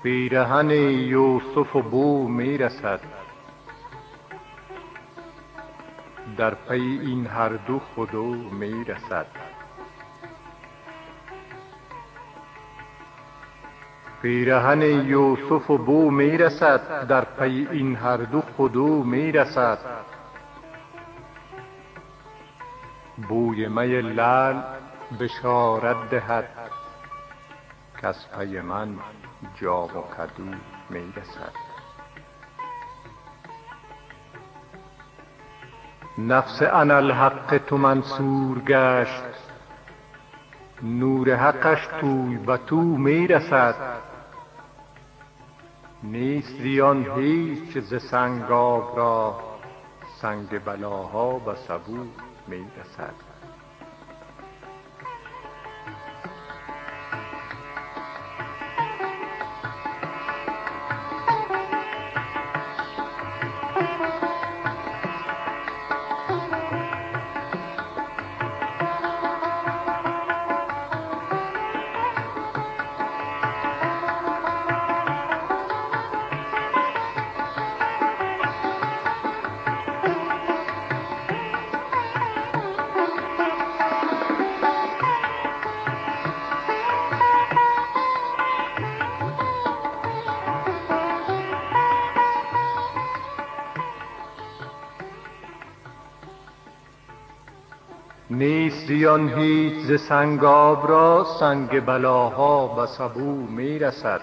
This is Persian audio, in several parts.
پیرهن یوسف و بو می رسد، در پی این هر دو خودو می رسد. پیرهن یوسف و بو می رسد، در پی این هر دو خودو می رسد. بوی می لعل بشارت دهد، کز پی من جام و کدو می رسد. نفس اناالحق تو منصور گشت، نور حقش توی به تو می رسد. نیست زیان هیچ ز سنگاب را، سنگ بلاها به سبو می رسد. نیست زیان هیچ ز سنگاب را، سنگ بلاها به سبو می رسد.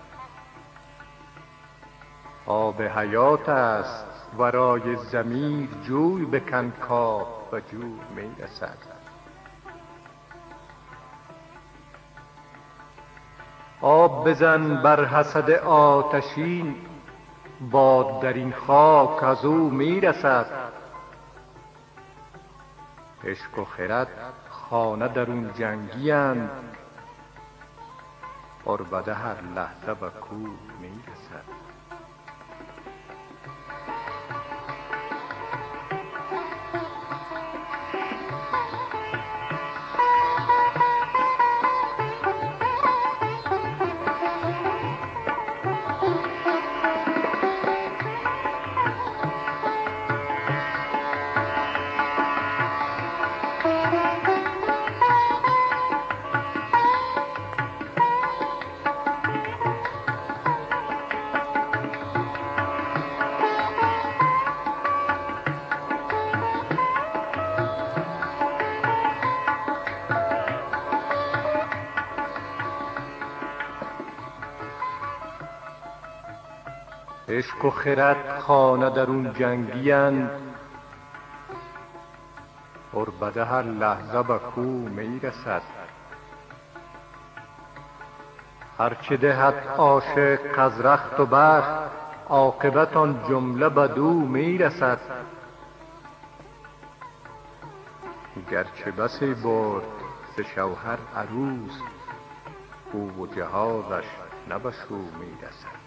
آب حیات است ورای ضمیر، جوی بکن کآب به جو می رسد. آب بزن بر حسد آتشین، باد در این خاک از او می رسد. عشق و خرد خانه درون جنگی اند، عربده هر لحظه به کو می رسد. عشق و خرد خانه درون جنگی اند، عربده هر لحظه به کو می رسد. هر چه دهد عاشق از رخت و بخت، عاقبت آن جمله بدو می رسد. گرچه بسی برد ز شوهر عروس، او و جهازش نه به شو می رسد.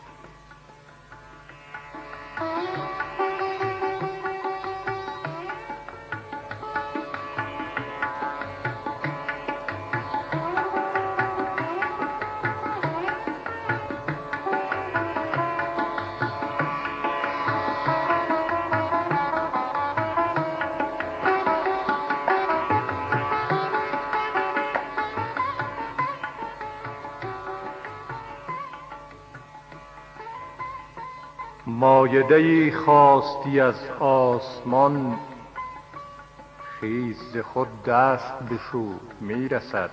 مایده‌ای خواستی از آسمان، خیز ز خود دست بشو می رسد.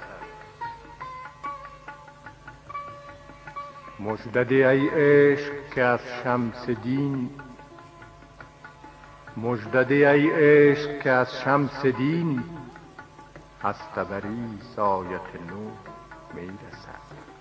مژده ده ای عشق که از شمس دین، مژده ده ای عشق که از شمس دین، از طبریز آیت نو می رسد.